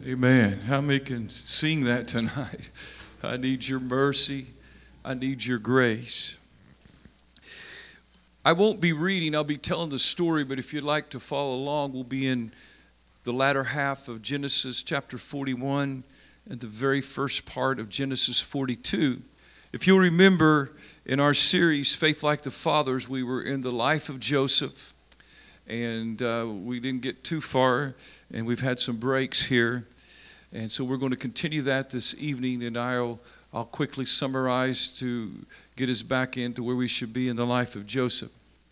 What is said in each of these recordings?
Amen. How many can sing that tonight? I need your mercy. I need your grace. I won't be reading. I'll be telling the story, but if you'd like to follow along, we'll be in the latter half of Genesis chapter 41 and the very first part of Genesis 42. If you'll remember, in our series, Faith Like the Fathers, we were in the life of Joseph, and we didn't get too far, and we've had some breaks here. And so we're going to continue that this evening, and I'll quickly summarize to get us back into where we should be in the life of Joseph.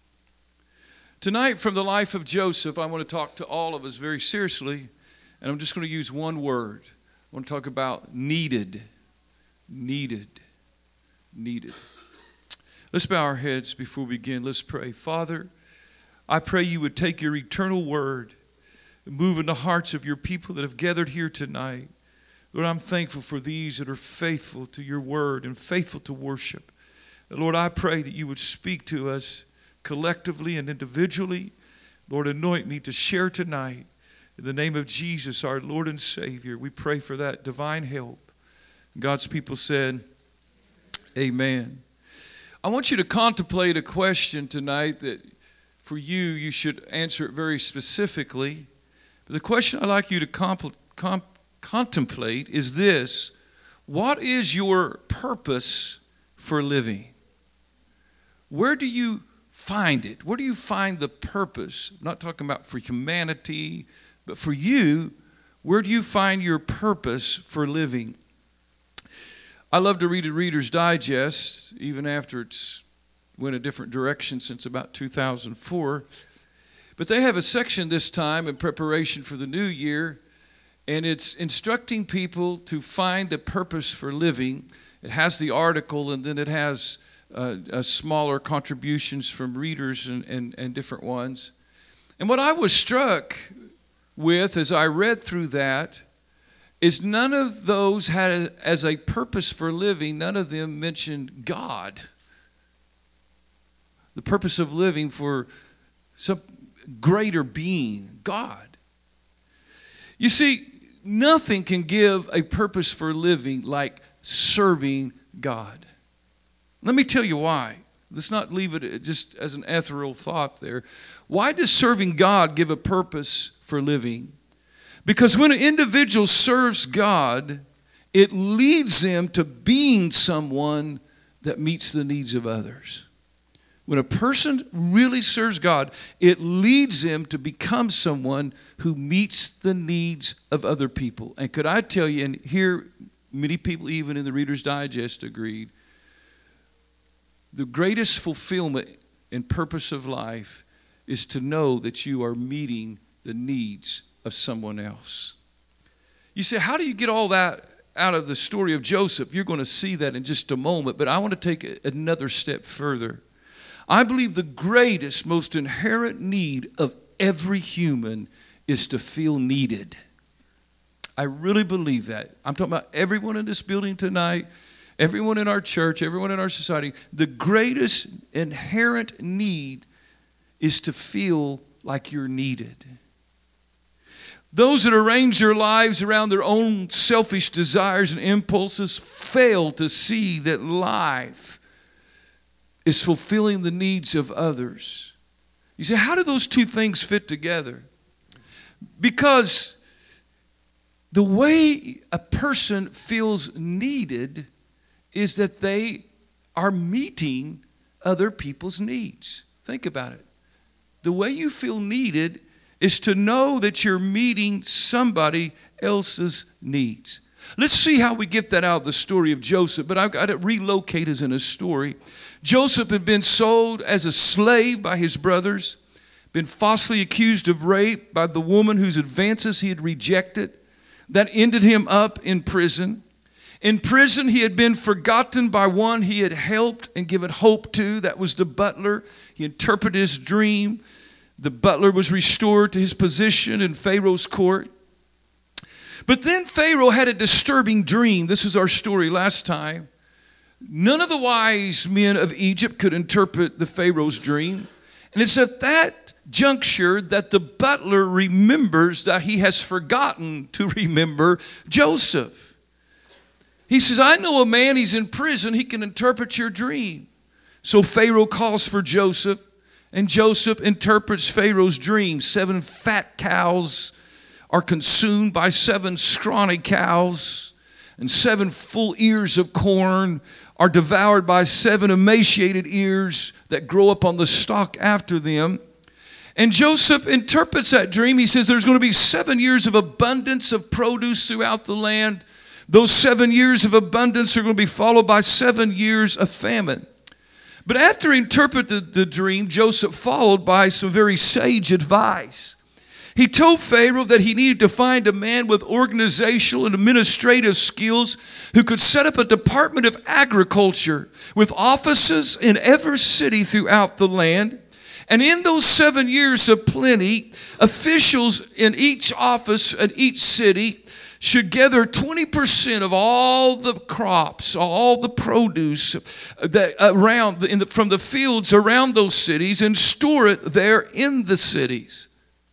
Tonight, from the life of Joseph, I want to talk to all of us very seriously, and I'm just going to use one word. I want to talk about needed. Needed. Needed. Let's bow our heads before we begin. Let's pray. Father, I pray you would take your eternal word and move in the hearts of your people that have gathered here tonight. Lord, I'm thankful for these that are faithful to your word and faithful to worship. And Lord, I pray that you would speak to us collectively and individually. Lord, anoint me to share tonight. In the name of Jesus, our Lord and Savior, we pray for that divine help. God's people said, amen. I want you to contemplate a question tonight that for you should answer it very specifically. But the question I'd like you to contemplate is this: what is your purpose for living? Where do you find it? Where do you find the purpose? I'm not talking about for humanity, but for you, where do you find your purpose for living? I love to read a Reader's Digest, even after it's went a different direction since about 2004. But they have a section this time in preparation for the new year, and it's instructing people to find a purpose for living. It has the article, and then it has smaller contributions from readers and different ones. And what I was struck with as I read through that is none of those had as a purpose for living, none of them mentioned God. The purpose of living for some greater being, God. You see, nothing can give a purpose for living like serving God. Let me tell you why. Let's not leave it just as an ethereal thought there. Why does serving God give a purpose for living? Because when an individual serves God, it leads them to being someone that meets the needs of others. When a person really serves God, it leads them to become someone who meets the needs of other people. And could I tell you, and here many people even in the Reader's Digest agreed, the greatest fulfillment and purpose of life is to know that you are meeting the needs of someone else. You say, how do you get all that out of the story of Joseph? You're going to see that in just a moment, but I want to take another step further. I believe the greatest, most inherent need of every human is to feel needed. I really believe that. I'm talking about everyone in this building tonight, everyone in our church, everyone in our society. The greatest inherent need is to feel like you're needed. Those that arrange their lives around their own selfish desires and impulses fail to see that life is fulfilling the needs of others. You say, how do those two things fit together? Because the way a person feels needed is that they are meeting other people's needs. Think about it. The way you feel needed is to know that you're meeting somebody else's needs. Let's see how we get that out of the story of Joseph, but I've got to relocate us in a story. Joseph had been sold as a slave by his brothers, been falsely accused of rape by the woman whose advances he had rejected. That ended him up in prison. In prison, he had been forgotten by one he had helped and given hope to. That was the butler. He interpreted his dream. The butler was restored to his position in Pharaoh's court. But then Pharaoh had a disturbing dream. This is our story last time. None of the wise men of Egypt could interpret the Pharaoh's dream. And it's at that juncture that the butler remembers that he has forgotten to remember Joseph. He says, I know a man, he's in prison, he can interpret your dream. So Pharaoh calls for Joseph, and Joseph interprets Pharaoh's dream. 7 fat cows are consumed by 7 scrawny cows, and 7 full ears of corn are devoured by 7 emaciated ears that grow up on the stalk after them. And Joseph interprets that dream. He says there's going to be 7 years of abundance of produce throughout the land. Those 7 years of abundance are going to be followed by 7 years of famine. But after he interpreted the dream, Joseph followed by some very sage advice. He told Pharaoh that he needed to find a man with organizational and administrative skills who could set up a department of agriculture with offices in every city throughout the land. And in those 7 years of plenty, officials in each office and each city should gather 20% of all the crops, all the produce that from the fields around those cities and store it there in the cities.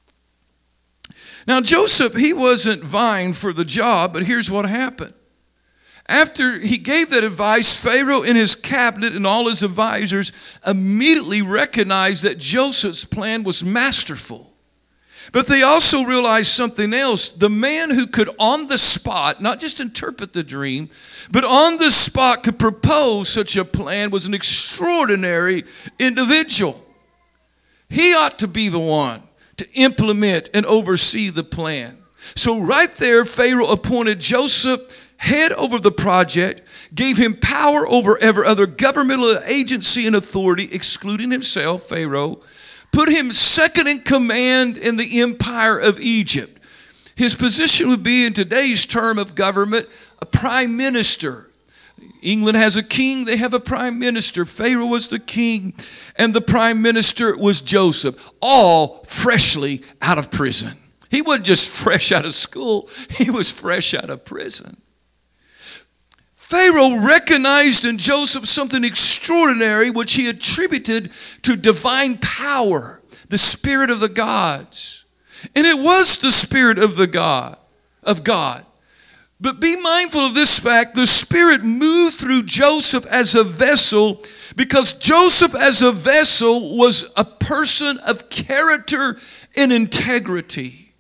Now Joseph, he wasn't vying for the job, but here's what happened. After he gave that advice, Pharaoh and his cabinet and all his advisors immediately recognized that Joseph's plan was masterful. But they also realized something else. The man who could on the spot, not just interpret the dream, but on the spot could propose such a plan was an extraordinary individual. He ought to be the one to implement and oversee the plan. So right there, Pharaoh appointed Joseph head over the project, gave him power over every other governmental agency and authority, excluding himself, Pharaoh, put him second in command in the empire of Egypt. His position would be, in today's term of government, a prime minister. England has a king, they have a prime minister. Pharaoh was the king, and the prime minister was Joseph, all freshly out of prison. He wasn't just fresh out of school, he was fresh out of prison. Pharaoh recognized in Joseph something extraordinary which he attributed to divine power, the spirit of the gods. And it was the spirit of God. But be mindful of this fact, the spirit moved through Joseph as a vessel because Joseph as a vessel was a person of character and integrity.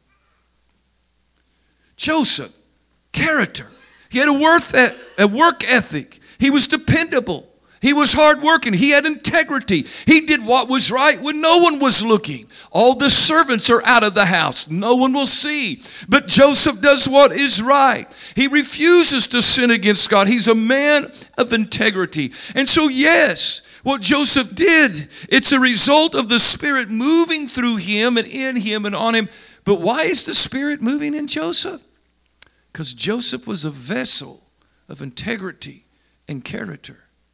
Joseph, character. He had a work ethic. He was dependable. He was hardworking. He had integrity. He did what was right when no one was looking. All the servants are out of the house. No one will see. But Joseph does what is right. He refuses to sin against God. He's a man of integrity. And so, yes, what Joseph did, it's a result of the Spirit moving through him and in him and on him. But why is the Spirit moving in Joseph? Because Joseph was a vessel of integrity and character.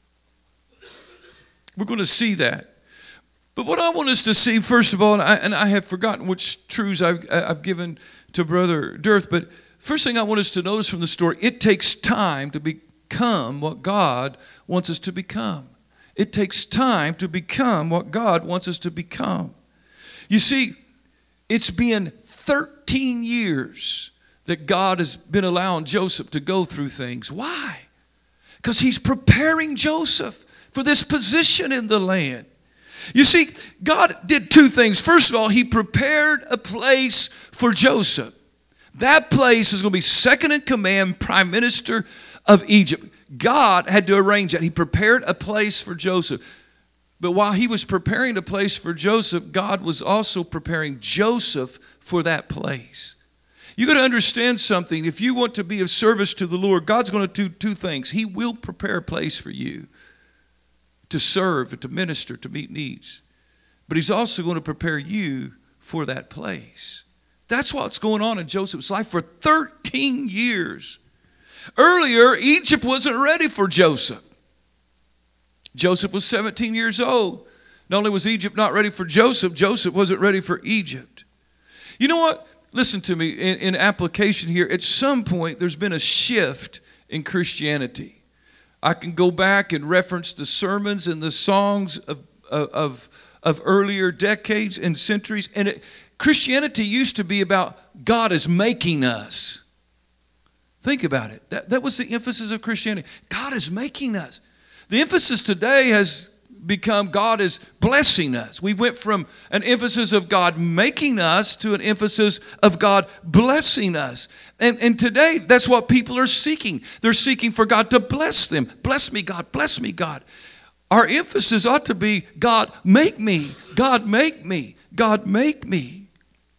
We're going to see that. But what I want us to see, first of all, and I have forgotten which truths I've given to Brother Dirth, but first thing I want us to notice from the story, it takes time to become what God wants us to become. It takes time to become what God wants us to become. You see, it's been 13 years that God has been allowing Joseph to go through things. Why? Because he's preparing Joseph for this position in the land. You see, God did 2 things. First of all, he prepared a place for Joseph. That place is going to be second in command, prime minister of Egypt. God had to arrange that. He prepared a place for Joseph. But while he was preparing a place for Joseph, God was also preparing Joseph for that place. You got to understand something. If you want to be of service to the Lord, God's going to do 2 things. He will prepare a place for you to serve and to minister, to meet needs. But he's also going to prepare you for that place. That's what's going on in Joseph's life for 13 years. Earlier, Egypt wasn't ready for Joseph. Joseph was 17 years old. Not only was Egypt not ready for Joseph, Joseph wasn't ready for Egypt. You know what? Listen to me, in application here, at some point there's been a shift in Christianity. I can go back and reference the sermons and the songs of of earlier decades and centuries. And Christianity used to be about God is making us. Think about it. That was the emphasis of Christianity. God is making us. The emphasis today has become God is blessing us. We went from an emphasis of God making us to an emphasis of God blessing us. And today, that's what people are seeking. They're seeking for God to bless them. Bless me, God. Bless me, God. Our emphasis ought to be, God, make me. God, make me. God, make me.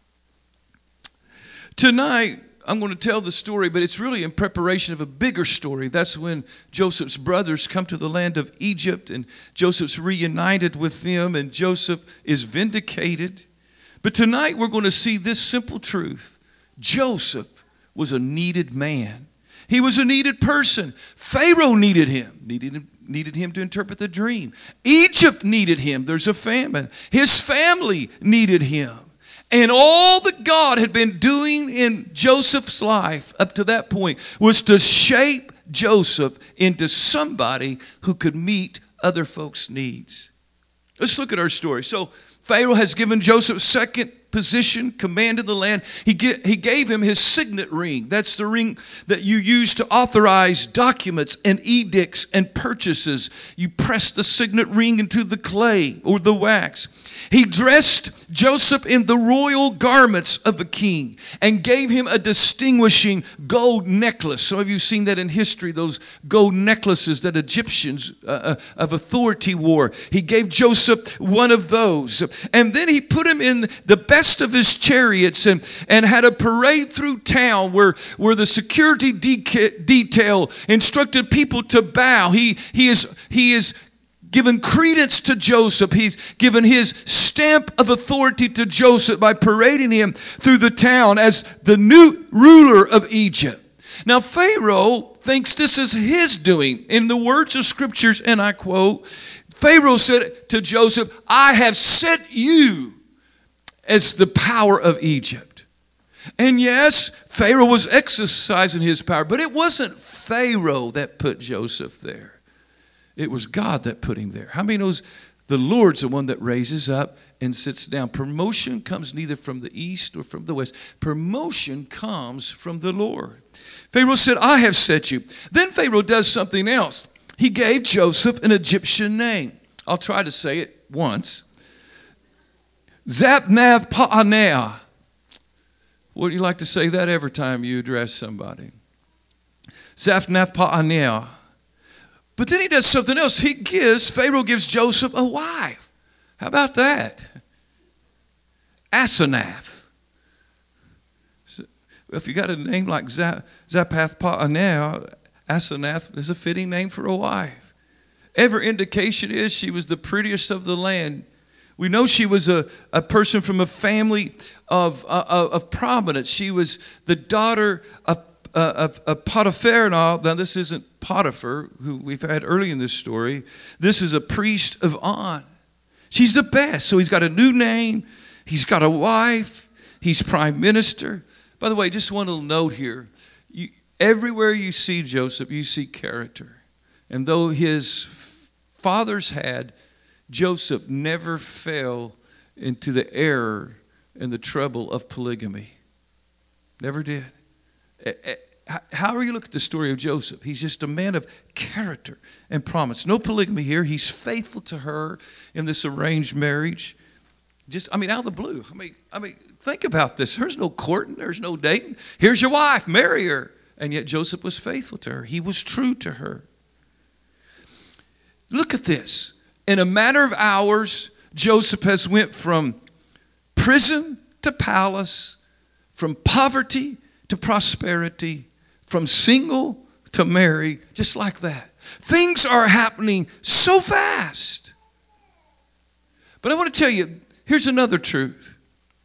Tonight, I'm going to tell the story, but it's really in preparation of a bigger story. That's when Joseph's brothers come to the land of Egypt, and Joseph's reunited with them, and Joseph is vindicated. But tonight we're going to see this simple truth. Joseph was a needed man. He was a needed person. Pharaoh needed him to interpret the dream. Egypt needed him. There's a famine. His family needed him. And all that God had been doing in Joseph's life up to that point was to shape Joseph into somebody who could meet other folks' needs. Let's look at our story. So Pharaoh has given Joseph second position, command of the land. He gave him his signet ring. That's the ring that you use to authorize documents and edicts and purchases. You press the signet ring into the clay or the wax. He dressed Joseph in the royal garments of a king and gave him a distinguishing gold necklace. Some of you have seen that in history, those gold necklaces that Egyptians of authority wore. He gave Joseph one of those. And then he put him in the best of his chariots and had a parade through town where the security detail instructed people to bow. He is given credence to Joseph. He's given his stamp of authority to Joseph by parading him through the town as the new ruler of Egypt. Now, Pharaoh thinks this is his doing. In the words of scriptures, and I quote, Pharaoh said to Joseph, I have set you as the power of Egypt. And yes, Pharaoh was exercising his power, but it wasn't Pharaoh that put Joseph there. It was God that put him there. How many knows the Lord's the one that raises up and sits down? Promotion comes neither from the east or from the west. Promotion comes from the Lord. Pharaoh said, I have set you. Then Pharaoh does something else. He gave Joseph an Egyptian name. I'll try to say it once. Zaphnath-paaneah. Would you like to say that every time you address somebody? Zaphnath-paaneah. But then he does something else. Pharaoh gives Joseph a wife. How about that? Asenath. So, if you got a name like Zaphnath-paaneah, Asenath is a fitting name for a wife. Every indication is she was the prettiest of the land. We know she was a person from a family of prominence. She was the daughter of Potiphar. Now this isn't Potiphar, who we've had early in this story. This is a priest of On. She's the best. So he's got a new name. He's got a wife. He's prime minister. By the way, just one little note here. Everywhere you see Joseph, you see character. And though his fathers had, Joseph never fell into the error and the trouble of polygamy. Never did. However you look at the story of Joseph, he's just a man of character and promise. No polygamy here. He's faithful to her in this arranged marriage. Out of the blue. Think about this. There's no courting. There's no dating. Here's your wife. Marry her. And yet Joseph was faithful to her. He was true to her. Look at this. In a matter of hours, Joseph has went from prison to palace, from poverty to prosperity, from single to married, just like that. Things are happening so fast. But I want to tell you, here's another truth.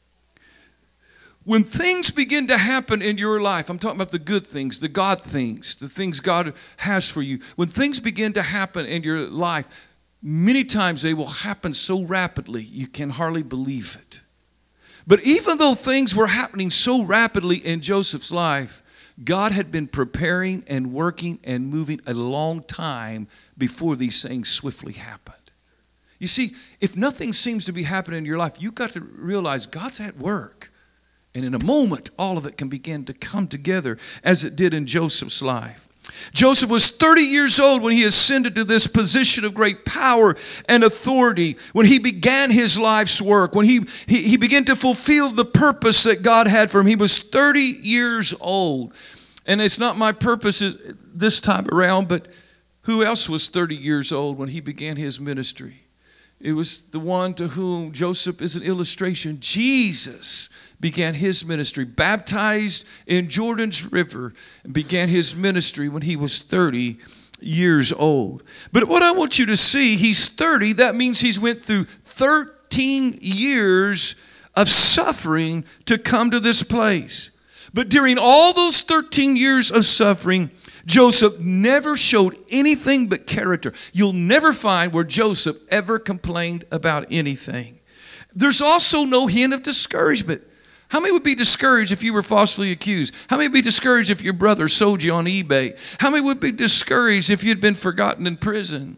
When things begin to happen in your life, I'm talking about the good things, the God things, the things God has for you. When things begin to happen in your life, many times they will happen so rapidly you can hardly believe it. But even though things were happening so rapidly in Joseph's life, God had been preparing and working and moving a long time before these things swiftly happened. You see, if nothing seems to be happening in your life, you've got to realize God's at work. And in a moment, all of it can begin to come together as it did in Joseph's life. Joseph was 30 years old when he ascended to this position of great power and authority, when he began his life's work, when he began to fulfill the purpose that God had for him. He was 30 years old. And it's not my purpose this time around, but who else was 30 years old when he began his ministry? It was the one to whom Joseph is an illustration. Jesus began his ministry, baptized in Jordan's River, and began his ministry when he was 30 years old. But what I want you to see, he's 30. That means he's went through 13 years of suffering to come to this place. But during all those 13 years of suffering, Joseph never showed anything but character. You'll never find where Joseph ever complained about anything. There's also no hint of discouragement. How many would be discouraged if you were falsely accused? How many would be discouraged if your brother sold you on eBay? How many would be discouraged if you'd been forgotten in prison?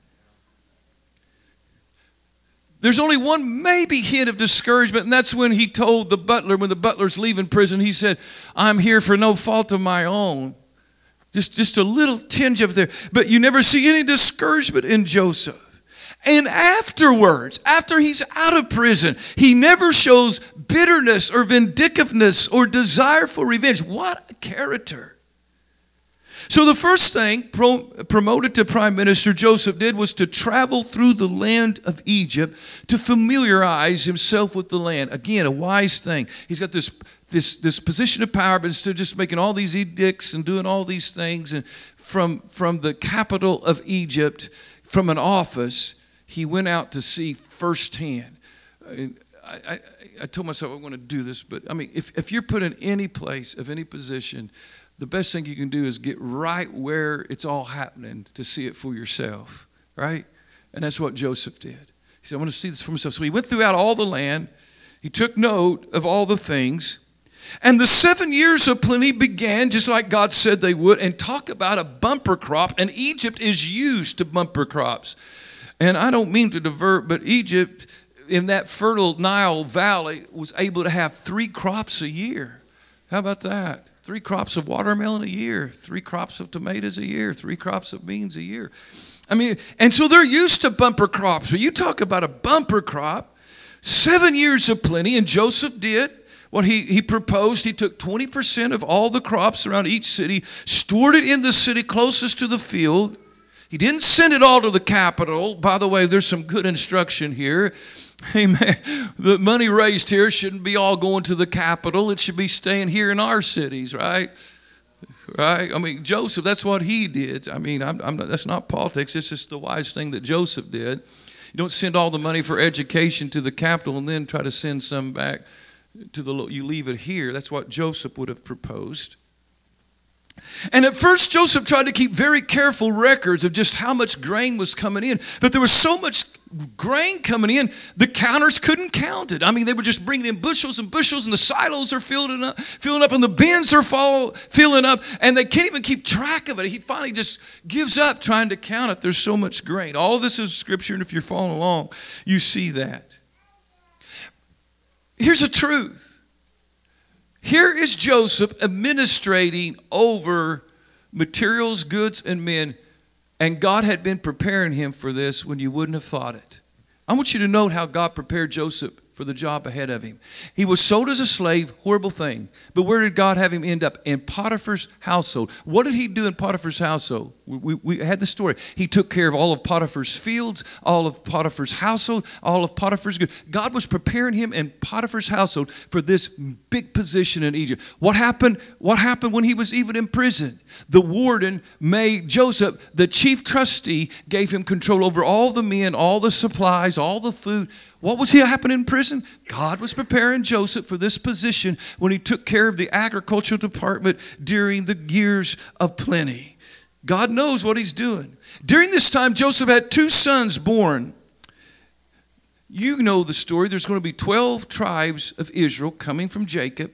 There's only one maybe hint of discouragement, and that's when he told the butler, when the butler's leaving prison, he said, "I'm here for no fault of my own." Just a little tinge of there. But you never see any discouragement in Joseph. And afterwards, after he's out of prison, he never shows bitterness or vindictiveness or desire for revenge. What a character. So the first thing promoted to prime minister Joseph did was to travel through the land of Egypt to familiarize himself with the land. Again, a wise thing. He's got this position of power, but instead of just making all these edicts and doing all these things, and from the capital of Egypt, from an office, he went out to see firsthand. I told myself I want to do this, but I mean, if you're put in any place of any position, the best thing you can do is get right where it's all happening to see it for yourself, right? And that's what Joseph did. He said, I want to see this for myself. So he went throughout all the land. He took note of all the things. And the 7 years of plenty began just like God said they would. And talk about a bumper crop. And Egypt is used to bumper crops. And I don't mean to divert, but Egypt in that fertile Nile Valley was able to have 3 crops a year. How about that? 3 crops of watermelon a year, 3 crops of tomatoes a year, 3 crops of beans a year. I mean, and so they're used to bumper crops. But you talk about a bumper crop, 7 years of plenty, and Joseph did what he proposed. He took 20% of all the crops around each city, stored it in the city closest to the field. He didn't send it all to the capital. By the way, there's some good instruction here. Amen. The money raised here shouldn't be all going to the capital. It should be staying here in our cities, right? Right? I mean, Joseph, that's what he did. I mean, that's not politics. It's just the wise thing that Joseph did. You don't send all the money for education to the capital and then try to send some back to you leave it here. That's what Joseph would have proposed. And at first, Joseph tried to keep very careful records of just how much grain was coming in. But there was so much grain coming in, the counters couldn't count it. I mean, they were just bringing in bushels and bushels, and the silos are filling up, and the bins are filling up, and they can't even keep track of it. He finally just gives up trying to count it. There's so much grain. All of this is Scripture, and if you're following along, you see that. Here's the truth. Here is Joseph administrating over materials, goods, and men, and God had been preparing him for this when you wouldn't have thought it. I want you to note how God prepared Joseph for the job ahead of him. He was sold as a slave, horrible thing. But where did God have him end up? In Potiphar's household. What did he do in Potiphar's household? We had the story. He took care of all of Potiphar's fields, all of Potiphar's household, all of Potiphar's goods. God was preparing him in Potiphar's household for this big position in Egypt. What happened when he was even in prison? The warden made Joseph the chief trustee, gave him control over all the men, all the supplies, all the food. What was happening in prison? God was preparing Joseph for this position when he took care of the agricultural department during the years of plenty. God knows what he's doing. During this time, Joseph had 2 sons born. You know the story. There's going to be 12 tribes of Israel coming from Jacob.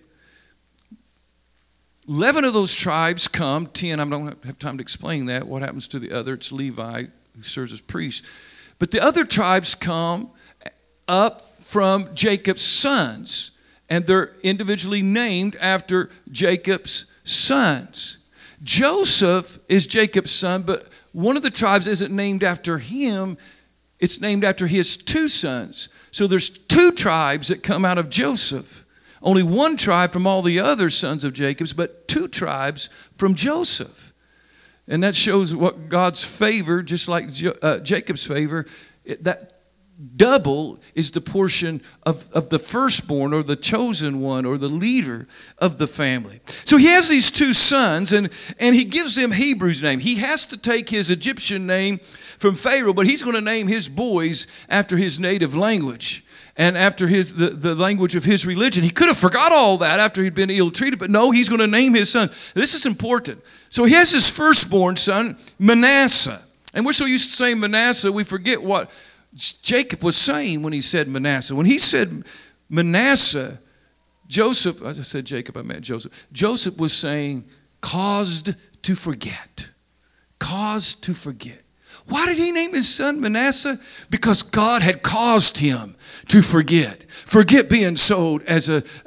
11 of those tribes come, 10, I don't have time to explain that. What happens to the other? It's Levi, who serves as priest. But the other tribes come up from Jacob's sons, and they're individually named after Jacob's sons. Joseph is Jacob's son, but one of the tribes isn't named after him. It's named after his two sons. So there's two tribes that come out of Joseph. Only one tribe from all the other sons of Jacob's, but two tribes from Joseph. And that shows what God's favor, just like Jacob's favor, that double is the portion of the firstborn or the chosen one or the leader of the family. So he has these two sons, and he gives them Hebrew's name. He has to take his Egyptian name from Pharaoh, but he's going to name his boys after his native language and after the language of his religion. He could have forgot all that after he'd been ill-treated, but no, he's going to name his son. This is important. So he has his firstborn son, Manasseh. And we're so used to saying Manasseh, we forget what Jacob was saying when he said Manasseh. When he said Manasseh, Joseph, as I said Jacob, I meant Joseph. Joseph was saying, caused to forget. Caused to forget. Why did he name his son Manasseh? Because God had caused him to forget. Forget being sold as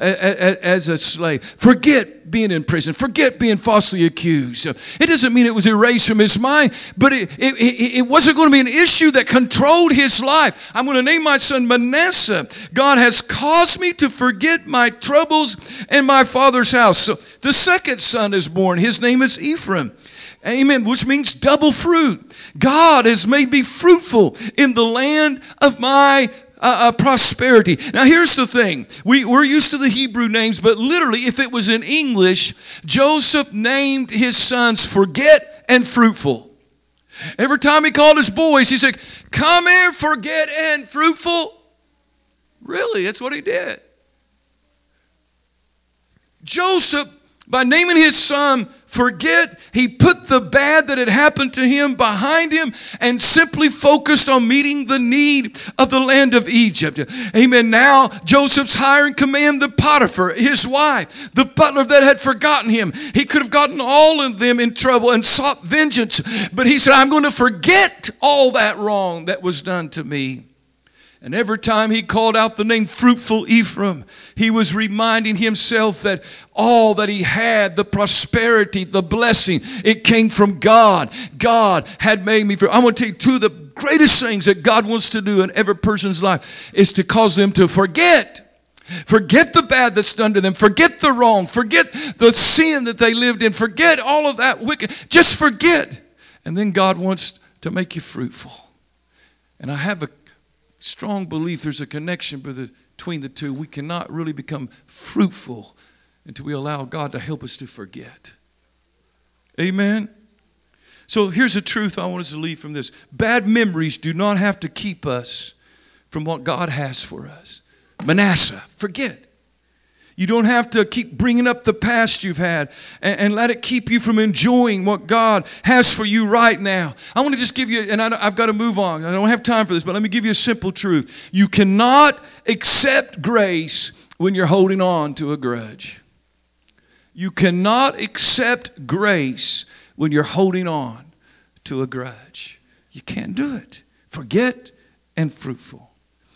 a slave. Forget being in prison. Forget being falsely accused. It doesn't mean it was erased from his mind, but it wasn't going to be an issue that controlled his life. I'm going to name my son Manasseh. God has caused me to forget my troubles and my father's house. So the second son is born. His name is Ephraim. Amen, which means double fruit. God has made me fruitful in the land of my prosperity. Now here's the thing. We're used to the Hebrew names, but literally if it was in English, Joseph named his sons Forget and Fruitful. Every time he called his boys, he said, come here, forget and fruitful. Really, that's what he did. Joseph, by naming his son Forget, he put the bad that had happened to him behind him and simply focused on meeting the need of the land of Egypt. Amen. Now Joseph's hiring command the Potiphar, his wife, the butler that had forgotten him. He could have gotten all of them in trouble and sought vengeance. But he said, I'm going to forget all that wrong that was done to me. And every time he called out the name fruitful Ephraim, he was reminding himself that all that he had, the prosperity, the blessing, it came from God. God had made me fruitful. I'm going to tell you two of the greatest things that God wants to do in every person's life is to cause them to forget. Forget the bad that's done to them. Forget the wrong. Forget the sin that they lived in. Forget all of that wicked. Just forget. And then God wants to make you fruitful. And I have a strong belief there's a connection between the two. We cannot really become fruitful until we allow God to help us to forget. Amen? So here's the truth I want us to leave from this. Bad memories do not have to keep us from what God has for us. Manasseh, forget. You don't have to keep bringing up the past you've had and let it keep you from enjoying what God has for you right now. I want to just give you, and I've got to move on. I don't have time for this, but let me give you a simple truth. You cannot accept grace when you're holding on to a grudge. You cannot accept grace when you're holding on to a grudge. You can't do it. Forget and fruitful.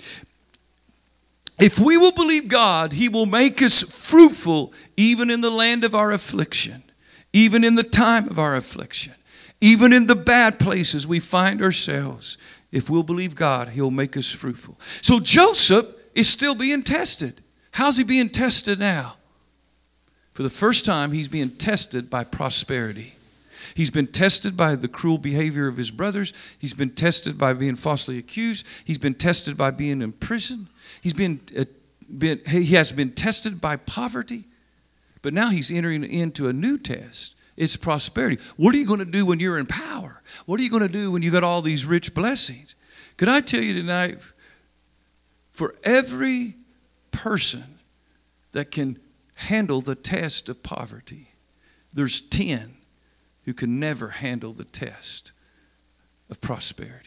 If we will believe God, He will make us fruitful even in the land of our affliction, even in the time of our affliction, even in the bad places we find ourselves. If we'll believe God, He'll make us fruitful. So Joseph is still being tested. How's he being tested now? For the first time, he's being tested by prosperity. He's been tested by the cruel behavior of his brothers. He's been tested by being falsely accused. He's been tested by being in prison. He has been tested by poverty. But now he's entering into a new test. It's prosperity. What are you going to do when you're in power? What are you going to do when you got all these rich blessings? Could I tell you tonight, for every person that can handle the test of poverty, there's 10 who can never handle the test of prosperity.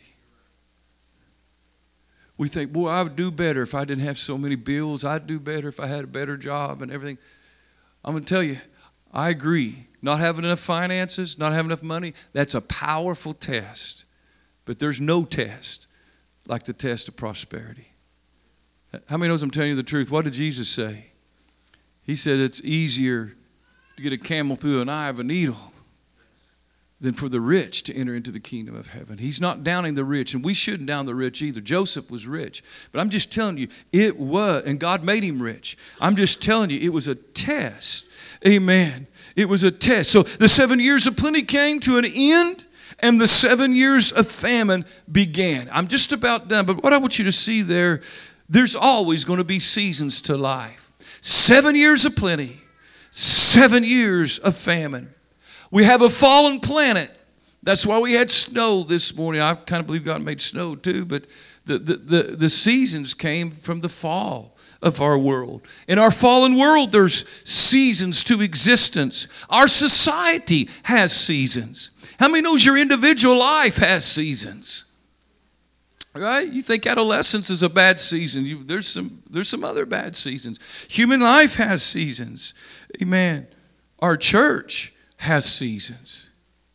We think, boy, I would do better if I didn't have so many bills. I'd do better if I had a better job and everything. I'm going to tell you, I agree. Not having enough finances, not having enough money, that's a powerful test. But there's no test like the test of prosperity. How many knows I'm telling you the truth? What did Jesus say? He said it's easier to get a camel through an eye of a needle than for the rich to enter into the kingdom of heaven. He's not downing the rich, and we shouldn't down the rich either. Joseph was rich. But I'm just telling you, it was, and God made him rich. I'm just telling you, it was a test. Amen. It was a test. So the 7 years of plenty came to an end, and the 7 years of famine began. I'm just about done, but what I want you to see there's always going to be seasons to life. 7 years of plenty, 7 years of famine. We have a fallen planet. That's why we had snow this morning. I kind of believe God made snow too, but the seasons came from the fall of our world. In our fallen world, there's seasons to existence. Our society has seasons. How many knows your individual life has seasons? Right? You think adolescence is a bad season. There's some other bad seasons. Human life has seasons. Amen. Our church has seasons.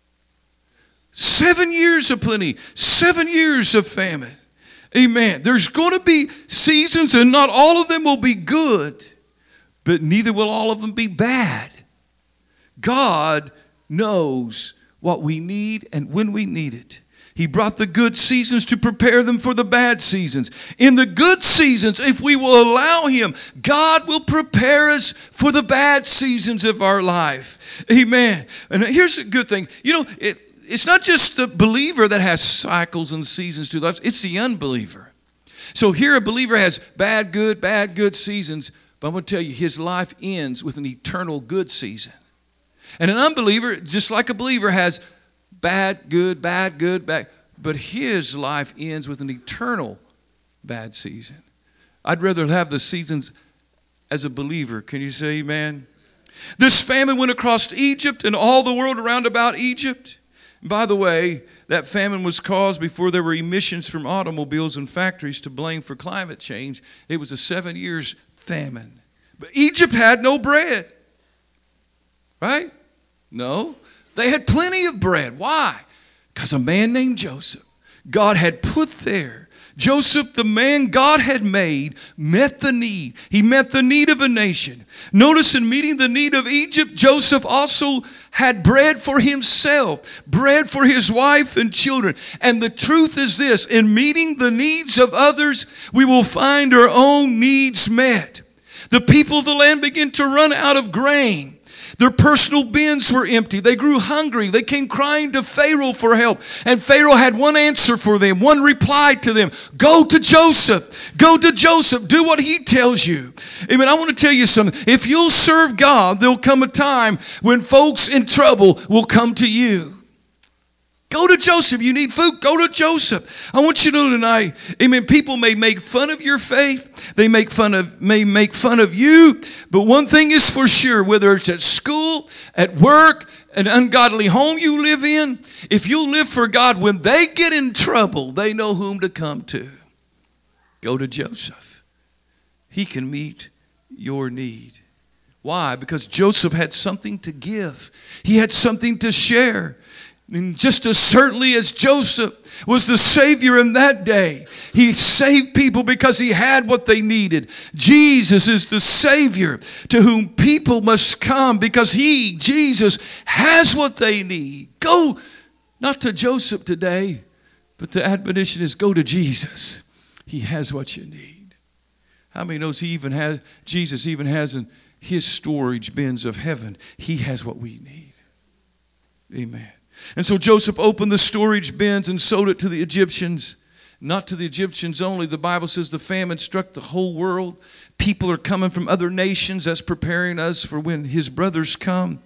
7 years of plenty, 7 years of famine. Amen. There's going to be seasons, and not all of them will be good, but neither will all of them be bad. God knows what we need and when we need it. He brought the good seasons to prepare them for the bad seasons. In the good seasons, if we will allow Him, God will prepare us for the bad seasons of our life. Amen. And here's a good thing. You know, it's not just the believer that has cycles and seasons to life. It's the unbeliever. So here a believer has bad, good seasons. But I'm going to tell you, his life ends with an eternal good season. And an unbeliever, just like a believer, has bad, good, bad. But his life ends with an eternal bad season. I'd rather have the seasons as a believer. Can you say amen? This famine went across Egypt and all the world around about Egypt. By the way, that famine was caused before there were emissions from automobiles and factories to blame for climate change. It was a 7 years famine. But Egypt had no bread. Right? No. They had plenty of bread. Why? Because a man named Joseph, God had put there. Joseph, the man God had made, met the need. He met the need of a nation. Notice in meeting the need of Egypt, Joseph also had bread for himself, bread for his wife and children. And the truth is this, in meeting the needs of others, we will find our own needs met. The people of the land began to run out of grain. Their personal bins were empty. They grew hungry. They came crying to Pharaoh for help. And Pharaoh had one answer for them, one reply to them. Go to Joseph. Go to Joseph. Do what he tells you. Amen. I want to tell you something. If you'll serve God, there'll come a time when folks in trouble will come to you. Go to Joseph. You need food? Go to Joseph. I want you to know tonight, amen, people may make fun of your faith. They may make fun of you. But one thing is for sure, whether it's at school, at work, an ungodly home you live in, if you live for God, when they get in trouble, they know whom to come to. Go to Joseph. He can meet your need. Why? Because Joseph had something to give. He had something to share. And just as certainly as Joseph was the Savior in that day, he saved people because he had what they needed. Jesus is the Savior to whom people must come because he, Jesus, has what they need. Go not to Joseph today, but the admonition is go to Jesus. He has what you need. How many knows Jesus even has in his storage bins of heaven, he has what we need. Amen. And so Joseph opened the storage bins and sold it to the Egyptians. Not to the Egyptians only. The Bible says the famine struck the whole world. People are coming from other nations. That's preparing us for when his brothers come.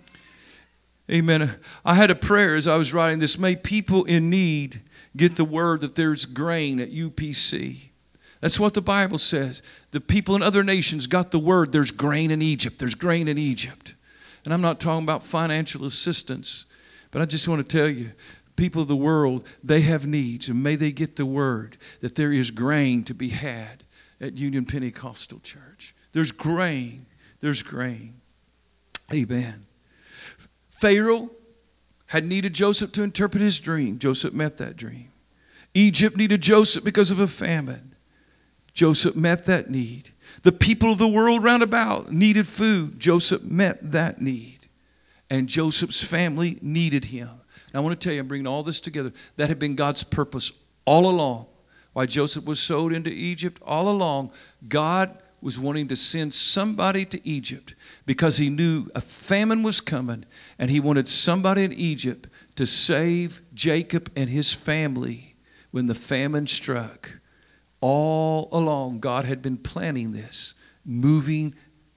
Amen. I had a prayer as I was writing this. May people in need get the word that there's grain at UPC. That's what the Bible says. The people in other nations got the word there's grain in Egypt. There's grain in Egypt. And I'm not talking about financial assistance. But I just want to tell you, people of the world, they have needs. And may they get the word that there is grain to be had at Union Pentecostal Church. There's grain. There's grain. Amen. Pharaoh had needed Joseph to interpret his dream. Joseph met that dream. Egypt needed Joseph because of a famine. Joseph met that need. The people of the world round about needed food. Joseph met that need. And Joseph's family needed him. And I want to tell you, I'm bringing all this together. That had been God's purpose all along. Why Joseph was sold into Egypt, all along, God was wanting to send somebody to Egypt because he knew a famine was coming, and he wanted somebody in Egypt to save Jacob and his family when the famine struck. All along, God had been planning this, moving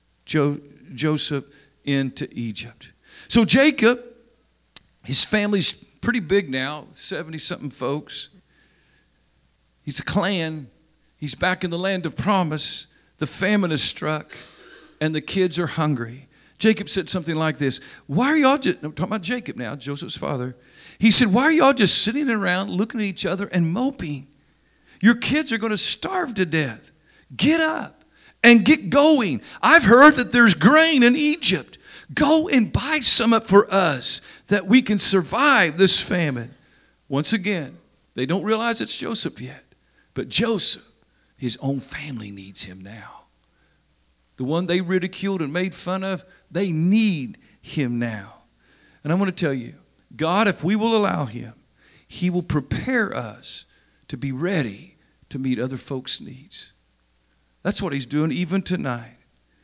Joseph into Egypt. So Jacob, his family's pretty big now, 70-something folks. He's a clan. He's back in the land of promise. The famine has struck, and the kids are hungry. Jacob said something like this. Why are y'all just, I'm talking about Jacob now, Joseph's father. He said, why are y'all just sitting around looking at each other and moping? Your kids are going to starve to death. Get up and get going. I've heard that there's grain in Egypt. Go and buy some up for us that we can survive this famine. Once again, they don't realize it's Joseph yet. But Joseph, his own family needs him now. The one they ridiculed and made fun of, they need him now. And I want to tell you, God, if we will allow him, he will prepare us to be ready to meet other folks' needs. That's what he's doing even tonight.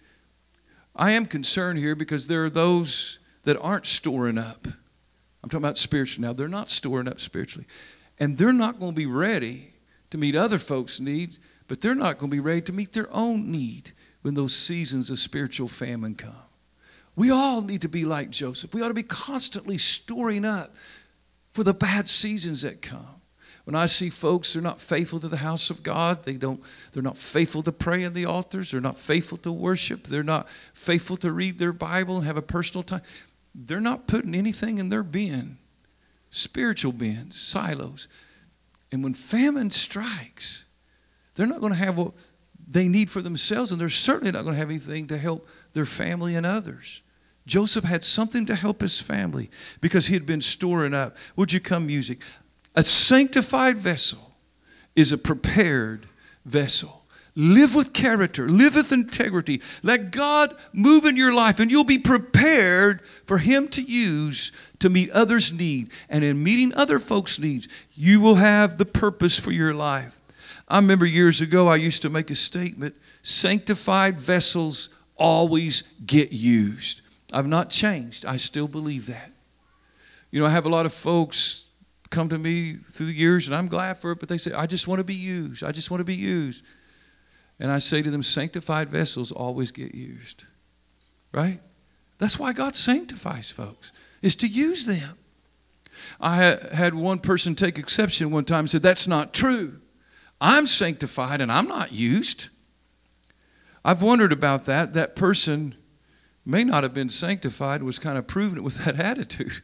I am concerned here because there are those that aren't storing up. I'm talking about spiritually now. They're not storing up spiritually. And they're not going to be ready to meet other folks' needs, but they're not going to be ready to meet their own need when those seasons of spiritual famine come. We all need to be like Joseph. We ought to be constantly storing up for the bad seasons that come. When I see folks, they're not faithful to the house of God. They're not faithful to pray in the altars. They're not faithful to worship. They're not faithful to read their Bible and have a personal time. They're not putting anything in their bin, spiritual bins, silos. And when famine strikes, they're not going to have what they need for themselves, and they're certainly not going to have anything to help their family and others. Joseph had something to help his family because he had been storing up. Would you come, music? A sanctified vessel is a prepared vessel. Live with character. Live with integrity. Let God move in your life, and you'll be prepared for him to use to meet others' need. And in meeting other folks' needs, you will have the purpose for your life. I remember years ago, I used to make a statement, sanctified vessels always get used. I've not changed. I still believe that. You know, I have a lot of folks come to me through the years, and I'm glad for it, but they say, I just want to be used. I just want to be used. And I say to them, sanctified vessels always get used. Right? That's why God sanctifies folks, is to use them. I had one person take exception one time and said, that's not true. I'm sanctified and I'm not used. I've wondered about that. That person may not have been sanctified, was kind of proving it with that attitude.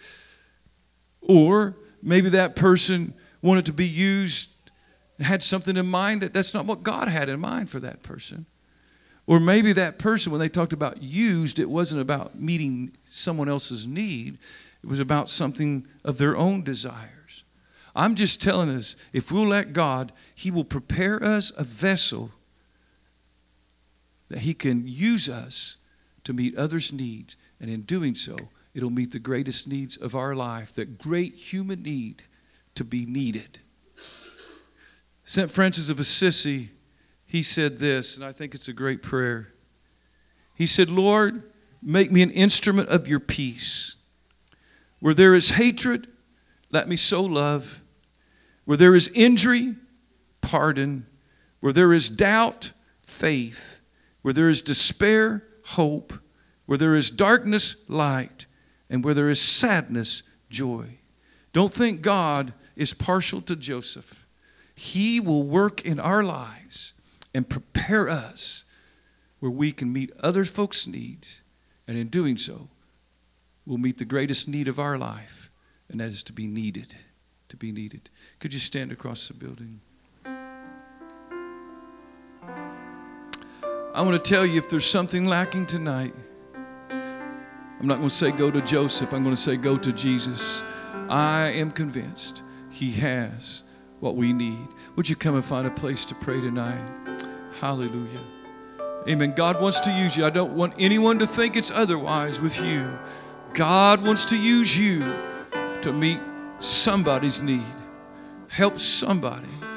Or maybe that person wanted to be used, had something in mind that's not what God had in mind for that person. Or maybe that person, when they talked about used, it wasn't about meeting someone else's need. It was about something of their own desires. I'm just telling us, if we'll let God, he will prepare us a vessel that he can use us to meet others' needs. And in doing so, it'll meet the greatest needs of our life, that great human need to be needed. St. Francis of Assisi, he said this, and I think it's a great prayer. He said, Lord, make me an instrument of your peace. Where there is hatred, let me sow love. Where there is injury, pardon. Where there is doubt, faith. Where there is despair, hope. Where there is darkness, light. And where there is sadness, joy. Don't think God is partial to Joseph. He will work in our lives and prepare us where we can meet other folks' needs. And in doing so, we'll meet the greatest need of our life, and that is to be needed. To be needed. Could you stand across the building? I want to tell you, if there's something lacking tonight, I'm not going to say go to Joseph. I'm going to say go to Jesus. I am convinced he has what we need. Would you come and find a place to pray tonight? Hallelujah. Amen. God wants to use you. I don't want anyone to think it's otherwise with you. God wants to use you to meet somebody's need. Help somebody.